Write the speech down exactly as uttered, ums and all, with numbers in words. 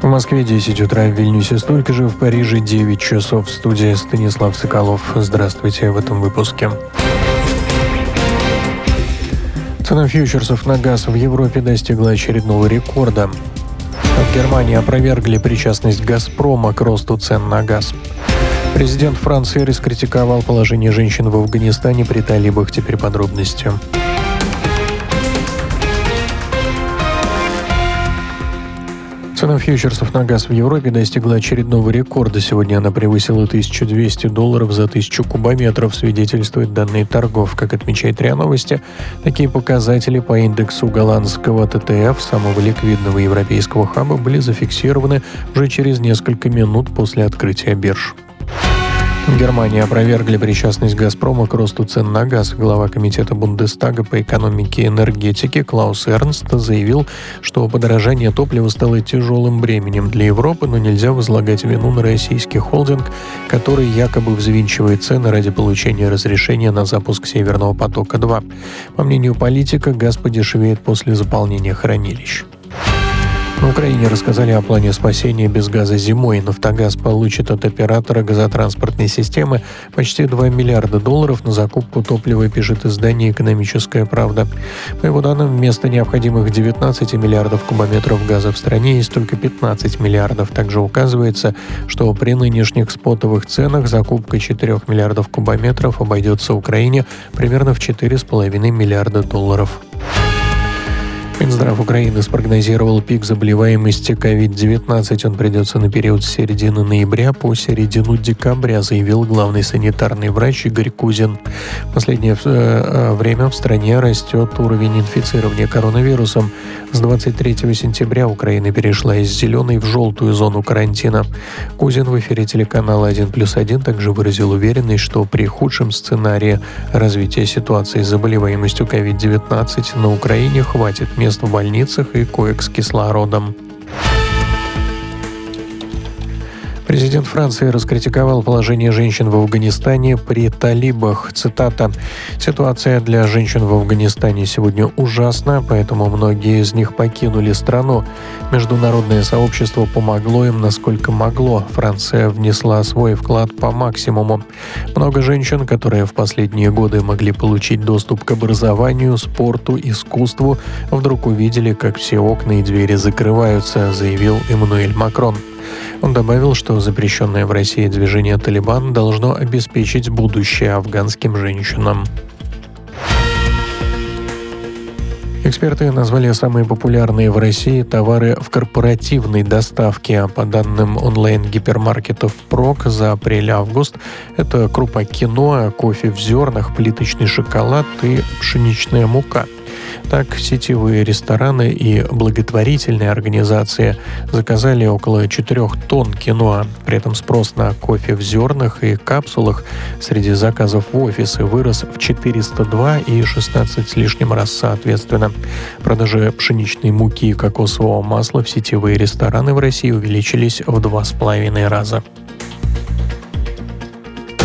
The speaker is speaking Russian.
В Москве десять утра, в Вильнюсе столько же, в Париже девять часов. В студии Станислав Соколов. Здравствуйте в этом выпуске. Цена фьючерсов на газ в Европе достигла очередного рекорда. В Германии опровергли причастность «Газпрома» к росту цен на газ. Президент Франции раскритиковал положение женщин в Афганистане при талибах. Теперь подробности. Цена фьючерсов на газ в Европе достигла очередного рекорда. Сегодня она превысила тысячу двести долларов за тысячу кубометров, свидетельствуют данные торгов. Как отмечает РИА Новости, такие показатели по индексу голландского тэ тэ эф, самого ликвидного европейского хаба, были зафиксированы уже через несколько минут после открытия бирж. В Германии опровергли причастность «Газпрома» к росту цен на газ. Глава комитета Бундестага по экономике и энергетике Клаус Эрнст заявил, что подорожание топлива стало тяжелым бременем для Европы, но нельзя возлагать вину на российский холдинг, который якобы взвинчивает цены ради получения разрешения на запуск «Северного потока-два». По мнению политика, газ подешевеет после заполнения хранилищ. На Украине рассказали о плане спасения без газа зимой. «Нафтогаз» получит от оператора газотранспортной системы почти два миллиарда долларов на закупку топлива, пишет издание «Экономическая правда». По его данным, вместо необходимых девятнадцати миллиардов кубометров газа в стране есть только пятнадцать миллиардов. Также указывается, что при нынешних спотовых ценах закупка четырёх миллиардов кубометров обойдется Украине примерно в четыре с половиной миллиарда долларов. Минздрав Украины спрогнозировал пик заболеваемости ковид девятнадцать. Он придется на период с середины ноября по середину декабря, заявил главный санитарный врач Игорь Кузин. В последнее время в стране растет уровень инфицирования коронавирусом. С двадцать третьего сентября Украина перешла из зеленой в желтую зону карантина. Кузин в эфире телеканала один плюс один также выразил уверенность, что при худшем сценарии развития ситуации с заболеваемостью ковид девятнадцать на Украине хватит мест в больницах и коек с кислородом. Президент Франции раскритиковал положение женщин в Афганистане при талибах. Цитата: «Ситуация для женщин в Афганистане сегодня ужасна, поэтому многие из них покинули страну. Международное сообщество помогло им, насколько могло. Франция внесла свой вклад по максимуму. Много женщин, которые в последние годы могли получить доступ к образованию, спорту, искусству, вдруг увидели, как все окна и двери закрываются», заявил Эммануэль Макрон. Он добавил, что запрещенное в России движение «Талибан» должно обеспечить будущее афганским женщинам. Эксперты назвали самые популярные в России товары в корпоративной доставке. По данным онлайн-гипермаркетов «Прок» за апрель-август это крупа киноа, кофе в зернах, плиточный шоколад и пшеничная мука. Так, сетевые рестораны и благотворительные организации заказали около четырех тонн киноа. При этом спрос на кофе в зернах и капсулах среди заказов в офисы вырос в четыреста два и шестнадцать с лишним раз соответственно. Продажи пшеничной муки и кокосового масла в сетевые рестораны в России увеличились в два с половиной раза.